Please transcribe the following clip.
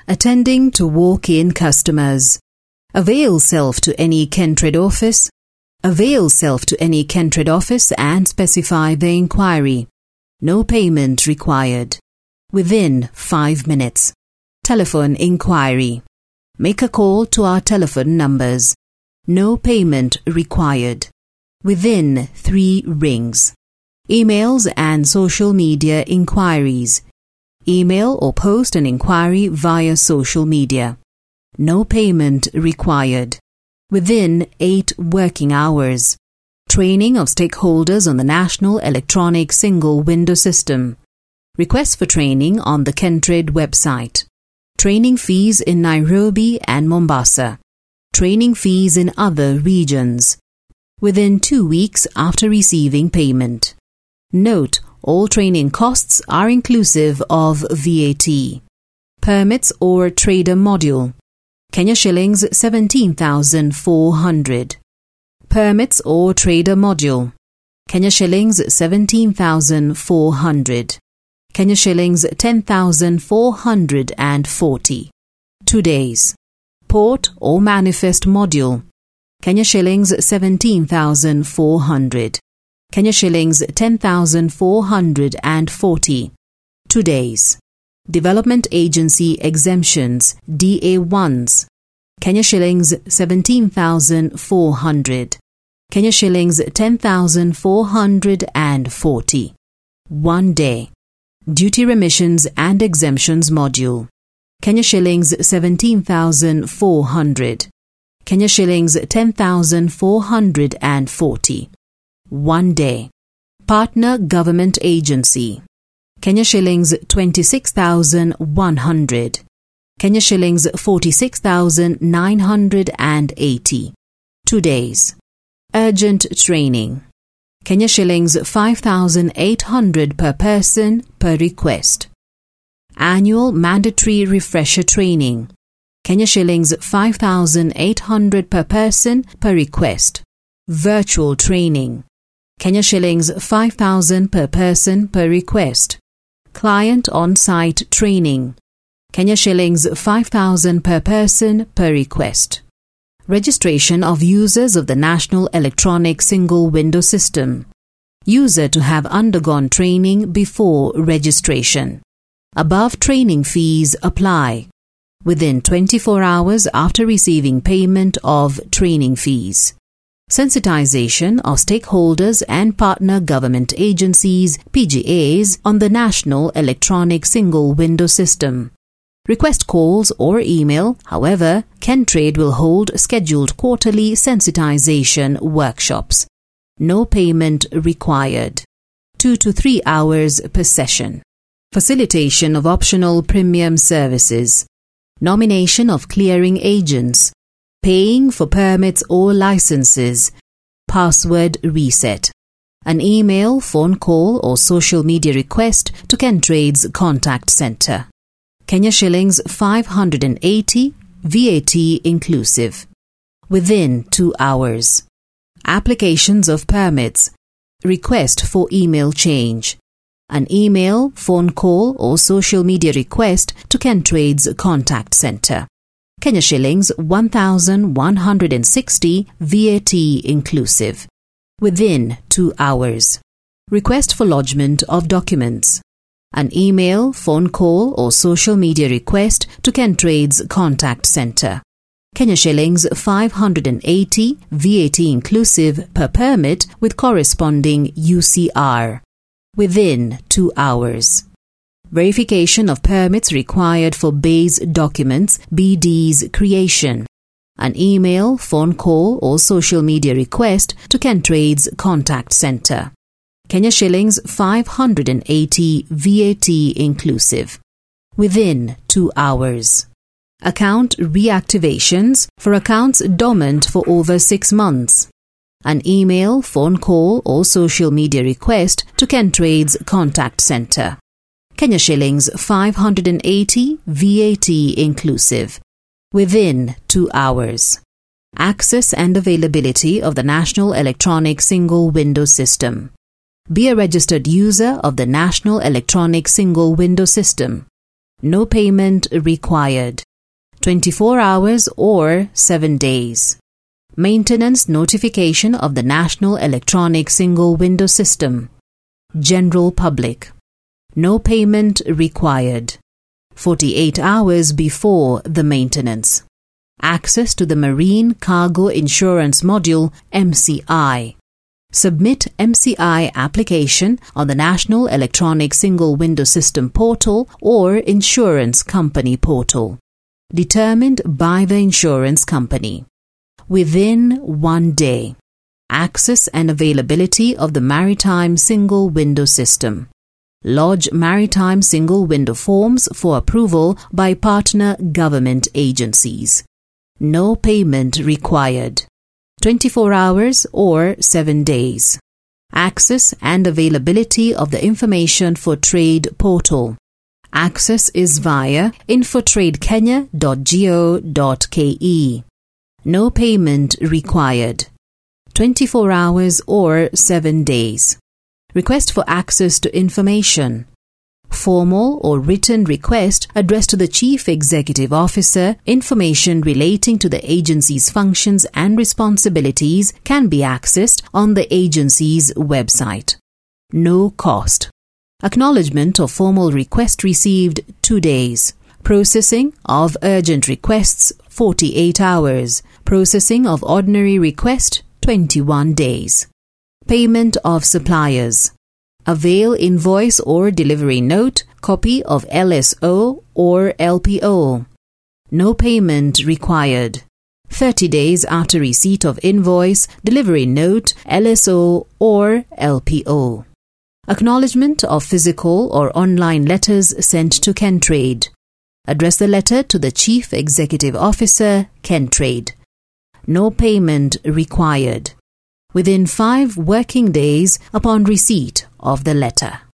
Attending to walk-in customers. Avail self to any Kentrade office. Avail self to any Kentrade office and specify the inquiry. No payment required. Within 5 minutes. Telephone inquiry. Make a call to our telephone numbers. No payment required. Within 3 rings. Emails and social media inquiries. Email or post an inquiry via social media. No payment required. Within 8 working hours. Training of stakeholders on the National Electronic Single Window System. Request for training on the Kentrade website. Training fees in Nairobi and Mombasa. Training fees in other regions. Within 2 weeks after receiving payment. Note, all training costs are inclusive of VAT. Permits or trader module. Kenya shillings 17,400. Permits or trader module. Kenya shillings 17,400. Kenya shillings 10,440. 2 days. Port or manifest module. Kenya shillings 17,400. Kenya shillings 10,440. 2 days. Development Agency exemptions, DA1s. Kenya shillings 17,400. Kenya shillings 10,440. 1 day. Duty remissions and exemptions module. Kenya shillings 17,400. Kenya shillings 10,440. 1 day. Partner Government Agency. Kenya shillings 26,100. Kenya shillings 46,980. 2 days. Urgent training. Kenya shillings 5,800 per person per request. Annual mandatory refresher training. Kenya shillings 5,800 per person per request. Virtual training. Kenya shillings 5,000 per person per request. Client on-site training. Kenya shillings 5,000 per person per request. Registration of users of the National Electronic Single Window System. User to have undergone training before registration. Above training fees apply. Within 24 hours after receiving payment of training fees. Sensitization of stakeholders and partner government agencies, PGAs, on the National Electronic Single Window System. Request calls or email. However, Kentrade will hold scheduled quarterly sensitization workshops. No payment required. 2 to 3 hours per session. Facilitation of optional premium services. Nomination of clearing agents. Paying for permits or licenses. Password reset. An email, phone call or social media request to Kentrade's contact center. Kenya shillings 580, VAT inclusive. Within 2 hours. Applications of permits. Request for email change. An email, phone call or social media request to Kentrade's contact center. Kenya shillings 1,160, VAT inclusive. Within 2 hours. Request for lodgement of documents. An email, phone call or social media request to Kentrade's contact center. Kenya shillings 580, VAT inclusive per permit with corresponding UCR. Within 2 hours. Verification of permits required for base documents, BD's creation. An email, phone call or social media request to Kentrade's contact center. Kenya shillings 580, VAT inclusive. Within 2 hours. Account reactivations for accounts dormant for over 6 months. An email, phone call or social media request to Kentrade's contact center. Kenya shillings 580, VAT inclusive. Within 2 hours. Access and availability of the National Electronic Single Window System. Be a registered user of the National Electronic Single Window System. No payment required. 24 hours or 7 days. Maintenance notification of the National Electronic Single Window System. General public. No payment required. 48 hours before the maintenance. Access to the Marine Cargo Insurance Module MCI. Submit MCI application on the National Electronic Single Window System portal or insurance company portal. Determined by the insurance company. Within 1 day. Access and availability of the Maritime Single Window System. Lodge Maritime Single Window forms for approval by partner government agencies. No payment required. 24 hours or 7 days. Access and availability of the Information for Trade portal. Access is via infotradekenya.go.ke. No payment required. 24 hours or 7 days. Request for access to information. Formal or written request addressed to the Chief Executive Officer. Information relating to the agency's functions and responsibilities can be accessed on the agency's website. No cost. Acknowledgement of formal request received 2 days. Processing of urgent requests 48 hours. Processing of ordinary request 21 days. Payment of suppliers. Avail invoice or delivery note, copy of LSO or LPO. No payment required. 30 days after receipt of invoice, delivery note, LSO or LPO. Acknowledgement of physical or online letters sent to Kentrade. Address the letter to the Chief Executive Officer, Kentrade. No payment required. Within 5 working days upon receipt of the letter.